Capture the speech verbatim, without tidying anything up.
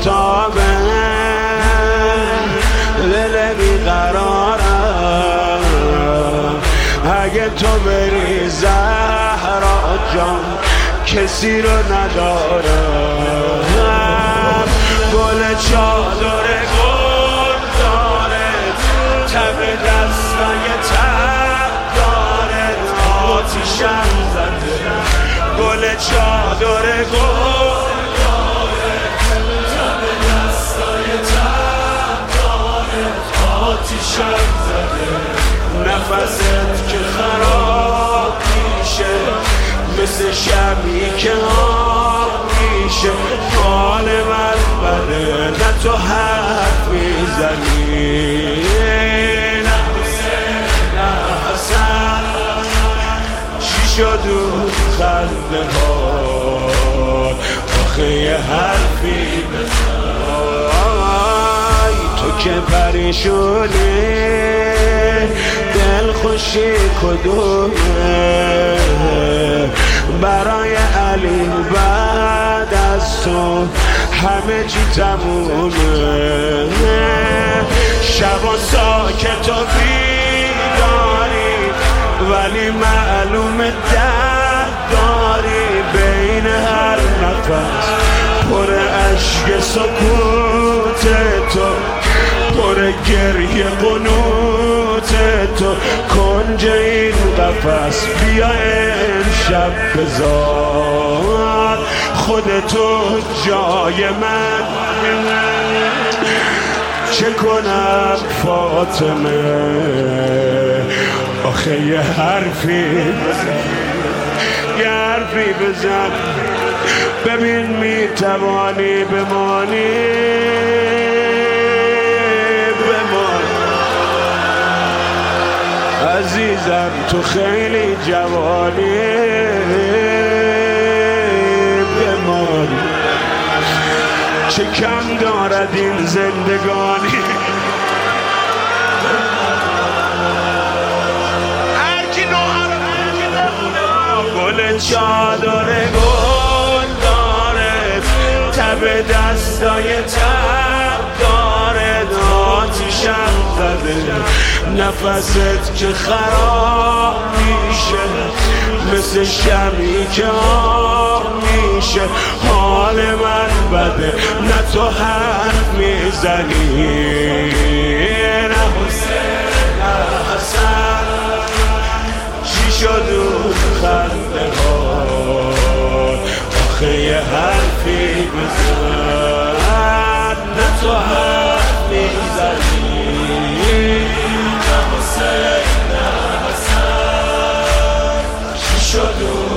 بی‌تابه، دل بیقرارم. اگه تو بری زهرا جان کسی رو ندارم. گل چادر گل داره، تب دستای تب داره، آتیشم زده. گل چادر گل داره، تب دستای تب داره، آتیشم زده. نفست که خراب میشه مثل شبی که آب میشه. حال من بده نه تو حرف میزنی، نه حسین نه حسن. چی شد اون خنده ها؟ آخه یه حرفی بزن. تو که پریشونی دل خوشی کدومه؟ برای علی بعد از تو همه چی تمومه. شبا ساکت و بیداری ولی معلوم درد داری. بین هر نفس پر عشق سکوت تو، پر گریه قنوت تو. کنج این قفس بیا امشب بذار خودتو جای من. چه کنم فاطمه؟ آخه یه حرفی بزن، یه حرفی بزن. ببین میتوانی بمانی، عزیزم تو خیلی جوانی. بمان چه کم دارد این زندگانی. هرکی نوهر گل چادر گل داره، تب دستای تب داره، آتیشم زده. نفست که خراب میشه مثل شمی که آب میشه. حال من بده نه تو حرف میزنی، نه حسین نه حسن. چی شد اون خنده ها؟ آخه یه حرفی بزن، نه تو حرف میزنی. شد